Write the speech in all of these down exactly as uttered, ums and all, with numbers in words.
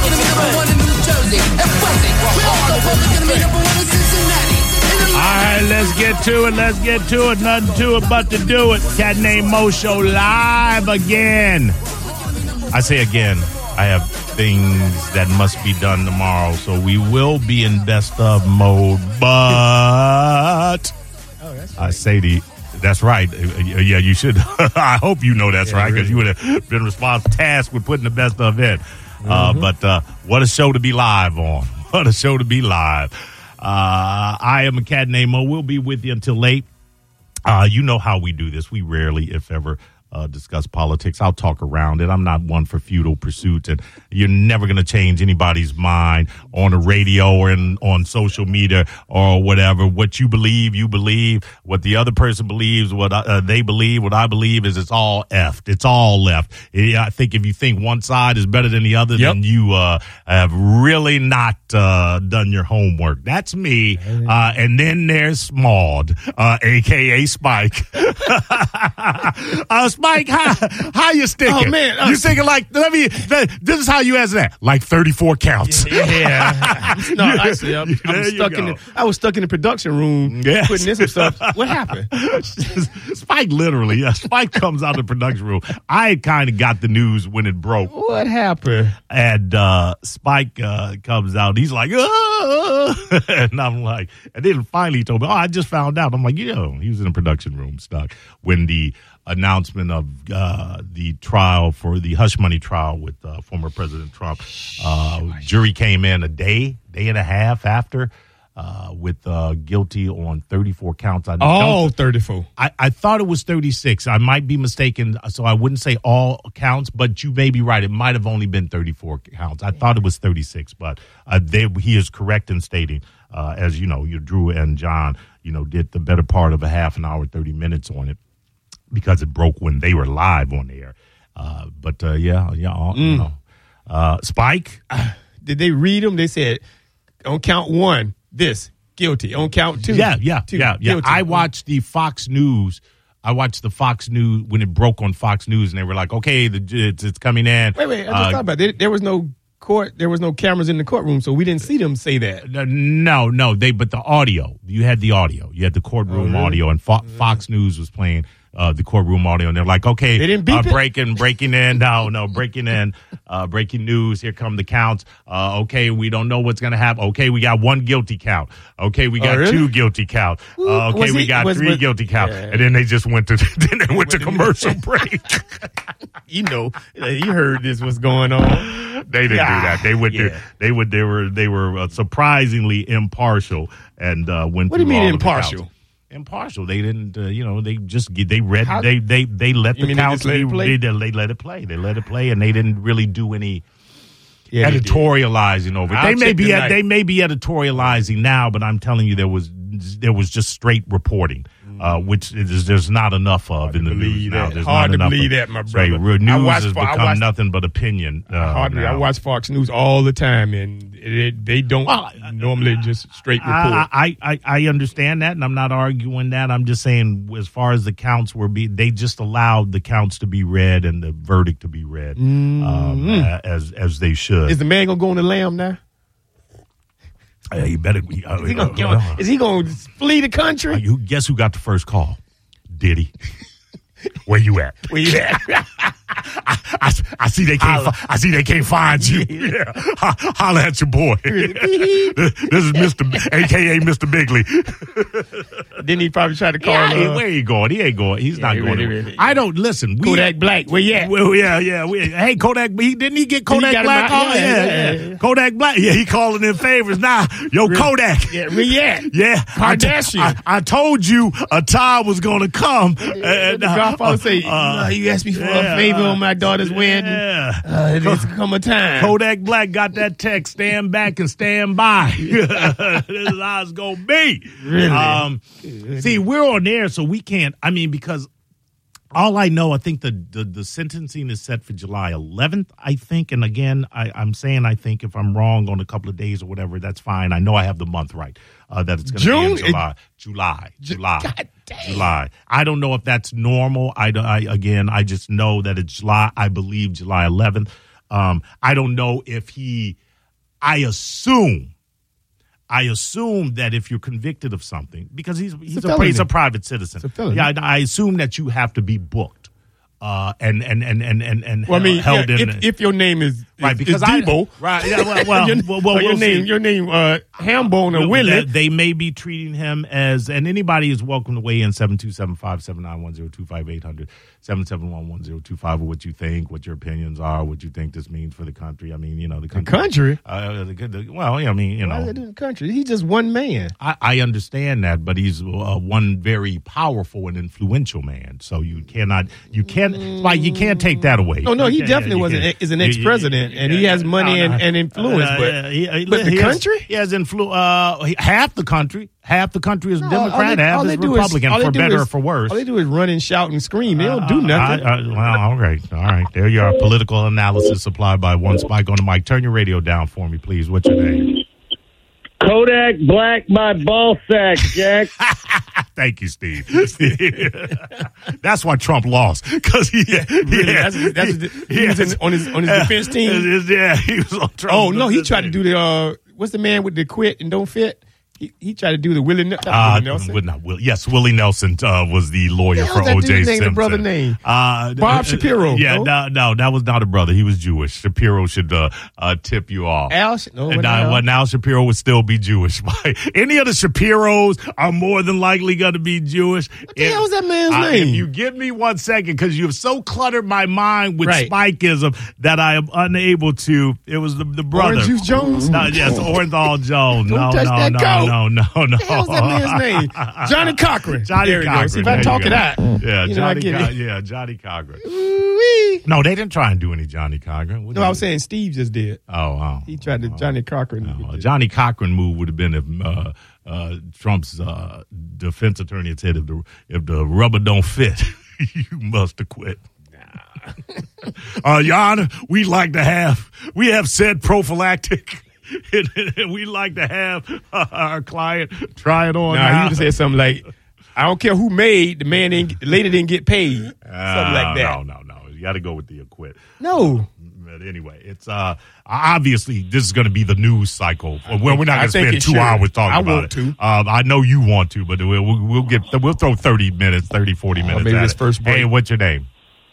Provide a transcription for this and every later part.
gonna be number one in New Jersey. And fuck it, we're also probably gonna be number one in Cincinnati. All right, let's get to it. Let's get to it. Nothing to it but to do it. Cat Named Mo Show live again. I say again, I have things that must be done tomorrow, so we will be in best of mode. But oh, that's right. I say the that's right. Yeah, you should. I hope you know that's yeah, right because really. You would have been responsible, tasked with putting the best of it. Mm-hmm. Uh, but uh, what a show to be live on. What a show to be live. Uh, I am a cat named Mo. We'll be with you until late. Uh, you know how we do this. We rarely, if ever, uh, discuss politics. I'll talk around it. I'm not one for feudal pursuits, and you're never going to change anybody's mind on the radio or in, on social media or whatever. What you believe, you believe. What the other person believes, what uh, they believe, what I believe is it's all effed. It's all left. I think if you think one side is better than the other, yep. then you uh, have really not uh, done your homework. That's me. Uh, and then there's Smaud, uh, a k a. Spike. uh, Spike, how, how you sticking? Oh, man. Uh, you sticking like, let me, this is how you answer that. Like thirty-four counts. Yeah. yeah. No, actually, I'm, I'm stuck in the, I was stuck in the production room yes. putting in some stuff. What happened? Spike literally, yeah, Spike comes out of the production room. I kind of got the news when it broke. What happened? And uh, Spike uh, comes out. He's like, ah! And I'm like, and then finally he told me, oh, I just found out. I'm like, yeah, he was in the production room stuck when the announcement of uh, the trial for the hush money trial with uh, former President Trump. Uh, jury came in a day, day and a half after uh, with uh, guilty on thirty-four counts. I oh, thirty-four. I, I thought it was thirty-six. I might be mistaken, so I wouldn't say all counts, but you may be right. It might have only been thirty-four counts. I thought it was thirty-six, but uh, they, he is correct in stating, uh, as you know, you Drew and John, you know, did the better part of a half an hour, thirty minutes on it, because it broke when they were live on the air. Uh, but, uh, yeah, yeah, all, mm. you know. Uh, Spike? Uh, did they read them? They said, on count one, this, guilty. On count two, Yeah, yeah, two, yeah, yeah. guilty. I watched the Fox News. I watched the Fox News when it broke on Fox News, and they were like, okay, the, it's, it's coming in. Wait, wait, I just uh, thought about it. There, there was no court. There was no cameras in the courtroom, so we didn't see them say that. No, no, they. But the audio, you had the audio. You had the courtroom oh, really? audio, and Fo- Fox News was playing uh, the courtroom audio, and they're like, okay, they didn't beep uh, it? breaking, breaking in, no, no, breaking in, uh, breaking news. Here come the counts. Uh, okay, we don't know what's gonna happen. Okay, we got one guilty count. Okay, we got oh, really? two guilty count. Uh, okay, was we he, got was, three was, guilty count, yeah. and then they just went to then they went to commercial break. You know, you heard this was going on. They didn't yeah. do that. They would. Yeah. They would. They were. They were uh, surprisingly impartial and uh, went. What do you through mean all impartial? Of the impartial. They didn't. Uh, you know. They just. They read. How, they. They. They let the counts. They, they, they, they let it play. They let it play, and they didn't really do any yeah, editorializing over it. I'll They may be. tonight. They may be editorializing now, but I'm telling you, there was. There was just straight reporting. Uh, which is, there's not enough of hard in the that. news now. There's Hard not to believe of, that, my brother. Right, news watch, has become watch, nothing but opinion. Uh, hardly, I watch Fox News all the time, and it, it, they don't well, normally just straight report. I, I, I understand that, and I'm not arguing that. I'm just saying, as far as the counts were, be they just allowed the counts to be read and the verdict to be read mm-hmm. um, as as they should. Is the man gonna go on the lam now? Uh, he better. He, uh, is, he gonna, uh, is he gonna flee the country? Uh, you, guess who got the first call? Diddy. Where you at? Where you at? I, I, I see they can't. Fi- I see they can't find you. Yeah, Ho- holla at your boy. this, this is Mister B- A K A Mister Bigley. Didn't he probably try to call? Yeah, uh, where he going? He ain't going. He's yeah, not he going. really, really, I don't listen. We, Kodak Black, where you at? Well, yeah, yeah. We, hey, Kodak. He didn't he get Kodak he Black? Out, oh, yeah, yeah, yeah, yeah, yeah. Kodak Black. Yeah, he calling in favors now. Yo, really? Kodak. Yeah, where you at? Yeah, Kardashian. I, t- I, I told you a time was going to come. Yeah, and, the uh, Godfather uh, say, uh, you asked me for yeah, a favor uh, on my daughter's wedding. Yeah. Uh, it's come a time. Kodak Black got that text, stand back and stand by. This is how it's going to be. Really? Um, see, we're on air, so we can't, I mean, because all I know, I think the, the, the sentencing is set for July eleventh, I think. And again, I, I'm saying I think if I'm wrong on a couple of days or whatever, that's fine. I know I have the month right, uh, that it's going to be in July. It, July. July. God dang. July. I don't know if that's normal. I, I Again, I just know that it's July. I believe July eleventh. Um, I don't know if he. I assume. I assume that if you're convicted of something, because he's he's a, a he's a private citizen. Yeah, I, I assume that you have to be booked. Uh, and and and and and, and well, I mean, held yeah, in if, if your name is right is, because is Debo, I, right? Yeah, well, well, your, well, well your we'll name, see. your name, uh, Hambone or well, Willie, they may be treating him as, and anybody is welcome to weigh in seven two seven five seven nine one zero two five eight hundred seven seven one one zero two five. What you think, what your opinions are, what you think this means for the country. I mean, you know, the country. The country. Uh, the, the, well, yeah, I mean, you know, why is it in the country? He's just one man. I, I understand that, but he's uh, one very powerful and influential man. So you cannot, you can't, mm. like you can't take that away. No, no, he definitely was an, is an ex-president, and he has money and, and influence. Uh, but uh, he, he, but the he country, has, he has influence. Uh, half the country, half the country is no, Democrat, they, half is Republican, is, for better is, or for worse. All they do is run and shout and scream. They don't uh, do nothing. I, I, well, all right, all right. There you are. Political analysis supplied by One Spike on the mic. Turn your radio down for me, please. What's your name? Kodak Black, my ball sack, Jack. Thank you, Steve. That's why Trump lost, because he, yeah, really, yeah, that's, that's, he, he, he was in, on his on his defense team. Yeah, he was on Trump. Oh no, he tried to do the uh, what's the man with the quit and don't fit? He, he tried to do the Willie, not uh, Willie Nelson. Would not, Will, yes, Willie Nelson uh, was the lawyer for O J Simpson. The brother name? Uh, Bob Shapiro. Yeah, no? no, no, that was not a brother. He was Jewish. Shapiro should uh, uh, tip you off. Al, no, and now, well, now Shapiro would still be Jewish. Any of the Shapiros are more than likely going to be Jewish. What the hell is that man's uh, name? If you give me one second, because you've so cluttered my mind with right. Spikeism that I am unable to. It was the, the brother. Orange Juice Jones? No, yes, Orenthal Jones. Don't no, touch no, that no, goat. no, no, no, no. What the hell's that man's name? Johnny Cochran. Johnny there Cochran. See if I talk it out. Yeah, you Johnny know, Co- yeah, Johnny Cochran. Ooh-wee. No, they didn't try and do any Johnny Cochran. What no, I was saying Steve just did. Oh, wow. He tried to oh, Johnny Cochran. Oh, a Johnny Cochran move would have been if uh, uh, Trump's uh, defense attorney had said, if the, if the rubber don't fit, you must have quit. uh, Your Honor, we like to have, we have said prophylactic. We like to have uh, our client try it on. Nah, now. you just said something like, I don't care who made, the man didn't, the lady didn't get paid. Something uh, like that. No, no, no. You got to go with the acquit. No. But anyway, it's uh, obviously this is going to be the news cycle. Well, we're not going to spend two should. hours talking I about want it. to. Um, I know you want to, but we'll, we'll, we'll get we'll throw thirty minutes, thirty, forty minutes. Uh, maybe at this it. first break. Hey, what's your name?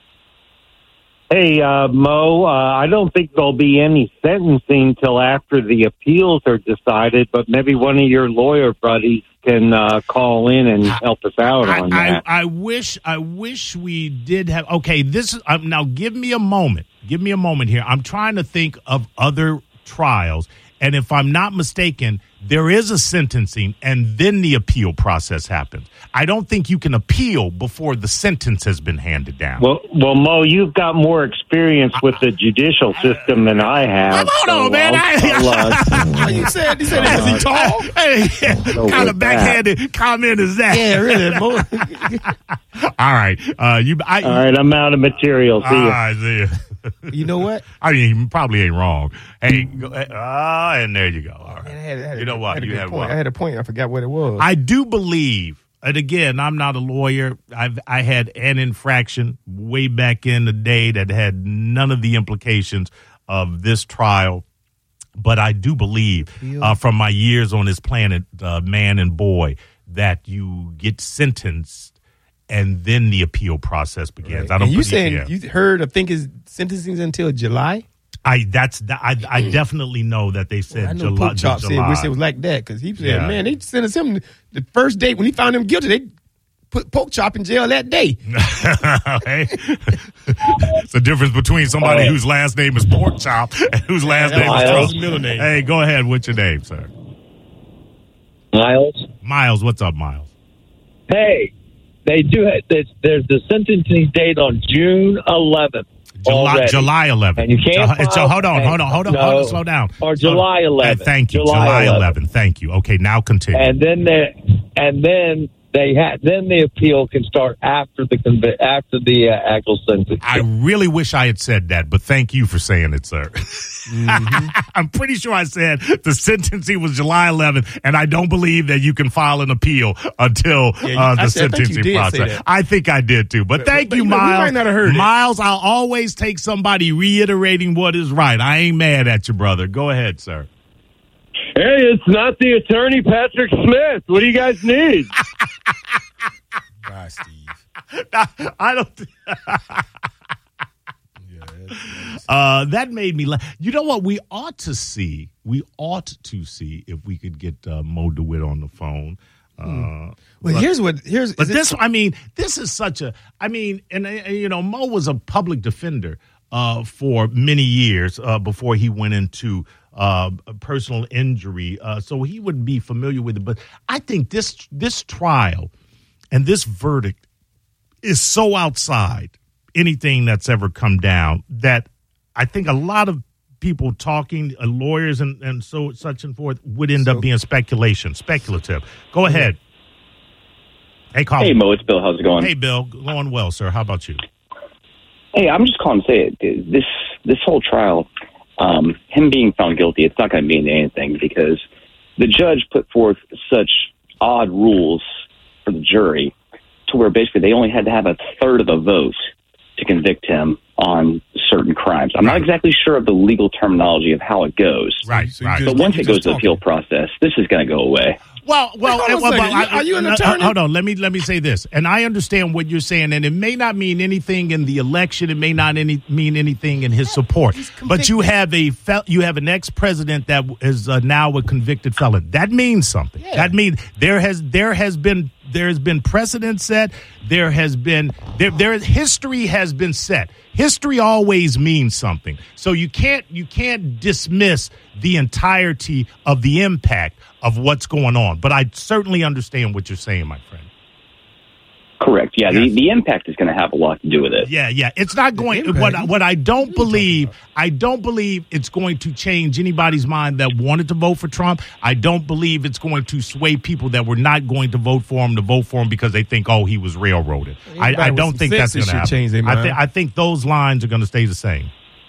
Hey, uh, Mo, uh, I don't think there'll be any sentencing till after the appeals are decided, but maybe one of your lawyer buddies can uh, call in and help us out I, on I, that. I wish I wish we did have. Okay, this is uh, now. Give me a moment. Give me a moment here. I'm trying to think of other trials, and if I'm not mistaken, there is a sentencing, and then the appeal process happens. I don't think you can appeal before the sentence has been handed down. Well, well, Mo, you've got more experience with the judicial system than I have. Hold so on, man. I'll, I'll, uh, you said, you said, is he tall? Hey, yeah, So what kind with of backhanded that. comment is that? Yeah, really. Mo. All right. Uh, you, I, all right, I'm out of material. See all you. right, see ya. You know what? I mean, he probably ain't wrong. Hey, go, ah, and there you go. All right. Man, I had, I had You know a, what? I had a You good had point. what? I had a point. I forgot what it was. I do believe, and again, I'm not a lawyer. I've I had an infraction way back in the day that had none of the implications of this trial. But I do believe, uh, from my years on this planet, uh, man and boy, that you get sentenced and then the appeal process begins. Right. I don't. And you believe- saying yeah. you heard? I think his sentencing until July. I that's I I definitely know that they said I know July. Pork Chop said July. wish it was like that because he said, Yeah. man, they sentenced him the first date when he found him guilty. They put Pork Chop in jail that day. Hey. It's the difference between somebody Oh, yeah. whose last name is Pork Chop and whose last Yeah, name is Miles. Trump. His middle name. Hey, go ahead. What's your name, sir? Miles. Miles. What's up, Miles? Hey, they do. There's, there's the sentencing date on June eleventh. July, already. July eleventh. And you can't Ju- so file- hold on, hold on, hold on, No. hold on, slow down. Or Slow July down. eleventh. Hey, thank you. July July eleventh. eleventh. Thank you. Okay, now continue. And then they, and then they ha- then the appeal can start after the conv- after the uh, actual sentence. I really wish I had said that, but thank you for saying it, sir. Mm-hmm. I'm pretty sure I said the sentencing was July eleventh, and I don't believe that you can file an appeal until Yeah, you- uh, the I said- I think you sentencing did say process. that. I think I did too, but, But- thank but, you, you know, we Miles. might not have heard it. Miles, I'll always take somebody reiterating what is right. I ain't mad at you, brother. Go ahead, sir. Hey, it's not the attorney Patrick Smith. What do you guys need? Bye, Steve. I don't. Uh, that made me laugh. You know what? We ought to see. We ought to see if we could get uh, Mo DeWitt on the phone. Uh, Well, but, here's what here's. But is it- this, I mean, this is such a. I mean, and, and you know, Mo was a public defender uh, for many years uh, before he went into uh, personal injury, uh, so he would be familiar with it. But I think this this trial and this verdict is so outside anything that's ever come down that I think a lot of people talking, uh, lawyers and, and so such and forth, would end So- up being speculation, speculative. Go ahead. Hey, Colin. Hey, Mo, it's Bill. How's it going? Hey, Bill. Going well, sir. How about you? Hey, I'm just calling to say it. This this whole trial, um, him being found guilty, it's not going to mean anything because the judge put forth such odd rules for the jury to where basically they only had to have a third of the vote to convict him on certain crimes. I'm not exactly sure of the legal terminology of how it goes. Right, So you right. just- But once you it goes just to the appeal process, this is going to go away. Well, well, Wait, hold well, on a well, second. I- Are you an uh, attorney? Hold on. Let me let me say this, and I understand what you're saying, and it may not mean anything in the election. It may not any mean anything in his support. But you have a fel- you have an ex-president that is uh, now a convicted felon. That means something. That means there has there has been there has been precedent set. There has been there there history has been set. History always means something. So you can't you can't dismiss the entirety of the impact of what's going on. But I certainly understand what you're saying, my friend. Correct. Yeah, Yes. the, the impact is going to have a lot to do with it. Yeah, yeah. It's not going. impact? What what I don't believe, I don't believe it's going to change anybody's mind that wanted to vote for Trump. I don't believe it's going to sway people that were not going to vote for him to vote for him because they think, oh, he was railroaded. I, Anybody I with don't some think sense that's that going to should happen. change their I, mind. thi- I think those lines are going to stay the same.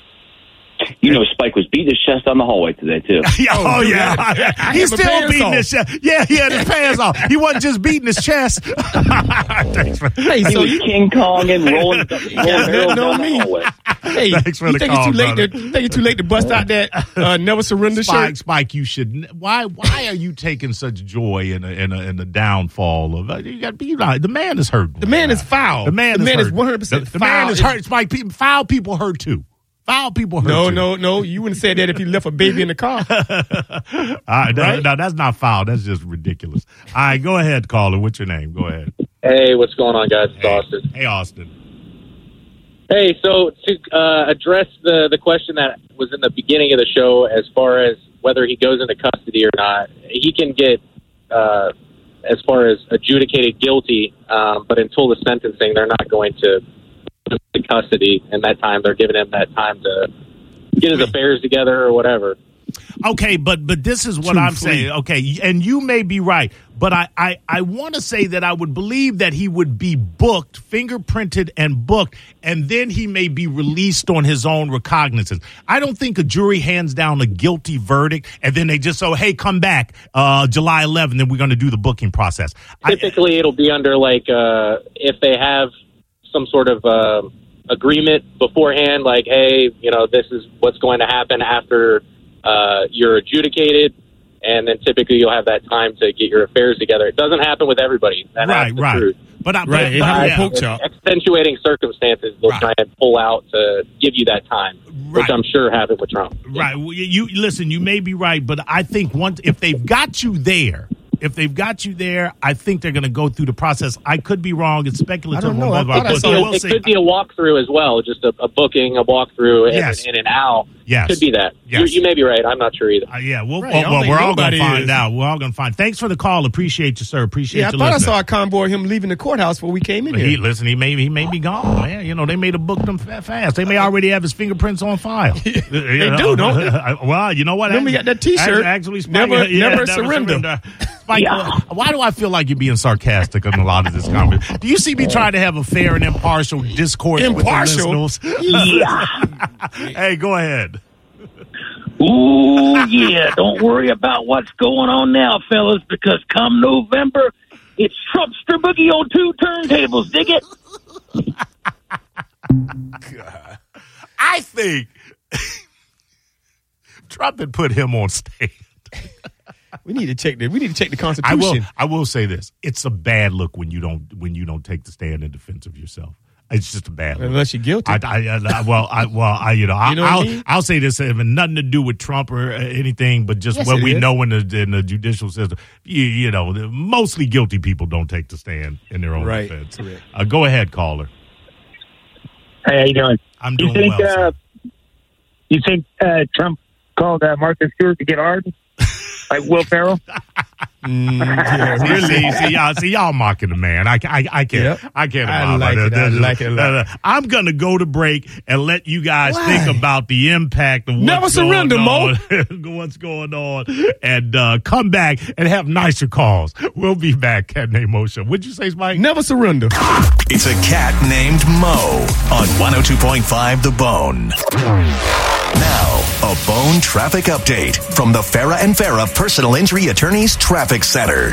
You know, Spike was beating his chest on the hallway today, too. Yeah, oh, dude, yeah. I- I He's have a still pants beating off. his chest. Yeah, he had his pants off. He wasn't just beating his chest. Thanks for, Hey, He so was you King Kong and rolling, rolling barrels know down me. the hallway. Hey, Thanks for you the think call, it's too late brother. to think it's too late to bust out that uh, never surrender Spike, shirt? Spike, you should. n- Why? Why are you taking such joy in a, in a, in the downfall of? Uh, you got to be right. The man is hurt. The man is foul. The man the is man hurt. is one hundred percent The, the foul. man is hurt. Spike, people, foul people hurt too. Foul people hurt No, too. no, no. You wouldn't say that if you left a baby in the car. All right, no, Right? no, that's not foul. That's just ridiculous. All right, go ahead, caller. What's your name? Go ahead. Hey, what's going on, guys? It's Hey, Austin. hey, Austin. Hey, so to uh, address the the question that was in the beginning of the show, as far as whether he goes into custody or not, he can get, uh, as far as adjudicated guilty, um, but until the sentencing, they're not going to put him in custody. And that time, they're giving him that time to get his affairs together or whatever. Okay, but but this is what Too I'm free. saying. Okay, and you may be right, but I, I, I want to say that I would believe that he would be booked, fingerprinted and booked, and then he may be released on his own recognizance. I don't think a jury hands down a guilty verdict and then they just say, oh, hey, come back uh, July eleventh, and we're going to do the booking process. I, Typically, it'll be under, like, uh, if they have some sort of uh, agreement beforehand, like, hey, you know, this is what's going to happen after uh, you're adjudicated, and then typically you'll have that time to get your affairs together. It doesn't happen with everybody. That- right, that's the right. truth. But I, Right, but, it but- happened yeah. with Poke Chop. Accentuating circumstances, they'll Right. try and pull out to give you that time, Right. which I'm sure happened with Trump. Right. Well, you, you listen. You may be right, but I think once if they've got you there, if they've got you there, I think they're going to go through the process. I could be wrong. It's speculative. I don't know. on I both thought I our- saw- but It, we'll it see. could be a walkthrough as well, just a, a booking, a walkthrough, and, Yes. and an owl. Yes. Could be that. Yes. You, you may be right. I'm not sure either. Uh, yeah, we'll, Right, well, I don't well, think we're all going nobody to find is. out. We're all going to find. Thanks for the call. Appreciate you, sir. Appreciate Yeah, I you thought I listening. saw a convoy of him leaving the courthouse before we came in He, here. listen, he may he may be gone, man. You know, they may have booked him fa- fast. They may already have his fingerprints on file. they do, don't they? Well, you know what? Remember, you got that T-shirt, Actually, Spike, never- yeah, never surrender. Mike, Yeah. why do I feel like you're being sarcastic in a lot of this conversation? Do you see me trying to have a fair and impartial discourse Impartial? with the listeners? Yeah. Hey, go ahead. Ooh, yeah. Don't worry about what's going on now, fellas, because come November, it's Trumpster Boogie on two turntables. Dig it? God. I think Trump had put him on stand. We need to check the. We need to check the I Constitution. will. I will say this: it's a bad look when you don't when you don't take the stand in defense of yourself. It's just a bad look. Unless you're guilty. I, I, I, well, I, well, I, you know, I, You know what I I'll, mean? I'll say this: having nothing to do with Trump or uh, anything, but just Yes, what it we is. know in the in the judicial system. You, you know, the mostly guilty people don't take the stand in their own Right. defense. Correct. Uh, go ahead, caller. Hey, how you doing? I'm You doing think well. uh, sir. you think uh, Trump called uh, Martha Stewart to get hard, like Will Ferrell? Mm, yeah, See, really. see, see, y'all, see, y'all mocking the man. I, I, I can't, Yep. I can't. I abide by like that. it. I That's- like it a lot. uh, I'm gonna go to break and let you guys Why? think about the impact of what's Never surrender, going Mo. on, what's going on, and uh, come back and have nicer calls. We'll be back. Cat named Mo Show. What'd you say, Spike? Never surrender. It's a cat named Mo on one oh two point five The Bone. Now, a Bone traffic update from the Farah and Farah Personal Injury Attorneys Traffic Center.